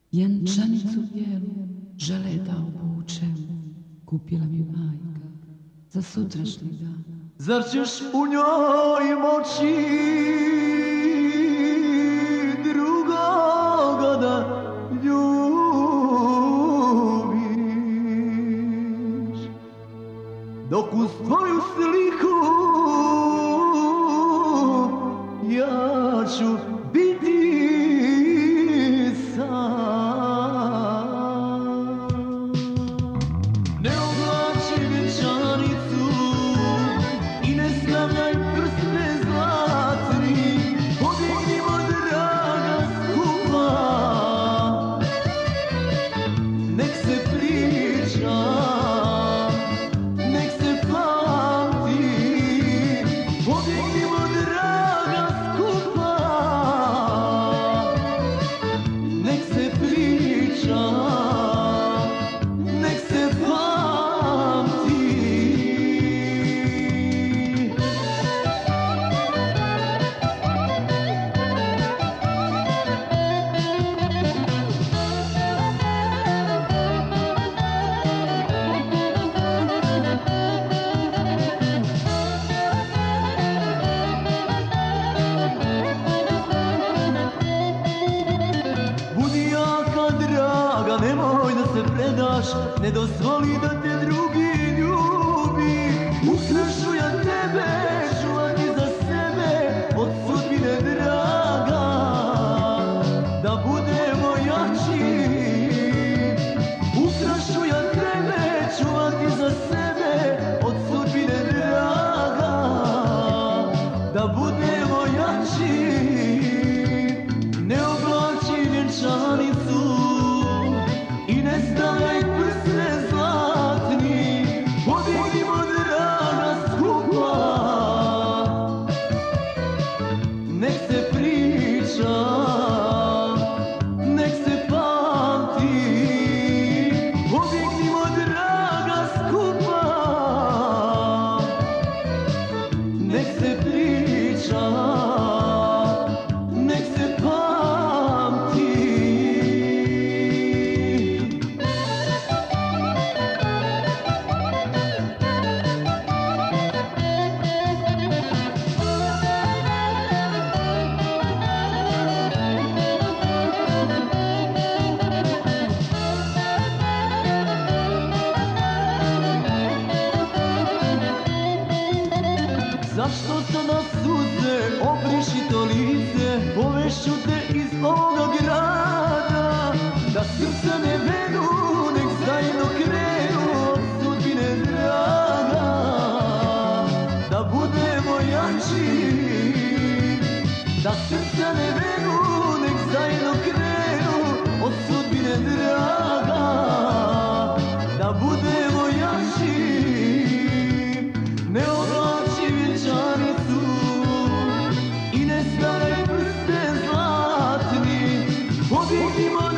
Vjenčanicu bijelu želeta obučem, kupila mi majka za sutrašnji dan. Zar ćeš u njoj moći drugoga da ljubiš, dok uz tvoju sliku ja ću biti sam. Ne oblači vjenčanicu i ne stavljaj prste zlatni, pobjegnimo draga skupa, nek se priča, nek se pamti, pobjegnimo draga skupa, nek se priča, nek se pamti. Budi jaka draga, nemoj da se predaš, ne dozvoli da te drugi ljubi. Ukrašu ja tebe, čuvati za sebe, od sudbine draga, da budemo jači. Ukrašu ja tebe, čuvati za sebe, od sudbine draga, da budemo jači. Ne oblači vjenčanicu i ne stavljaj prste zlatni, pobjegnimo draga skupa, nek se priča, nek se pamti, pobjegnimo draga skupa, nek se priča, nek se pamti. Zašto sada suze, obriši to lice, povešću te iz ovoga grada, da srca ne venu, nek zajedno krenu od sudbine draga, da budemo jači. Da srca ne venu, nek zajedno krenu od sudbine draga, da budemo jači. Ne oblači vjenčanicu i ne stavljaj prste zlatni, pobjegnimo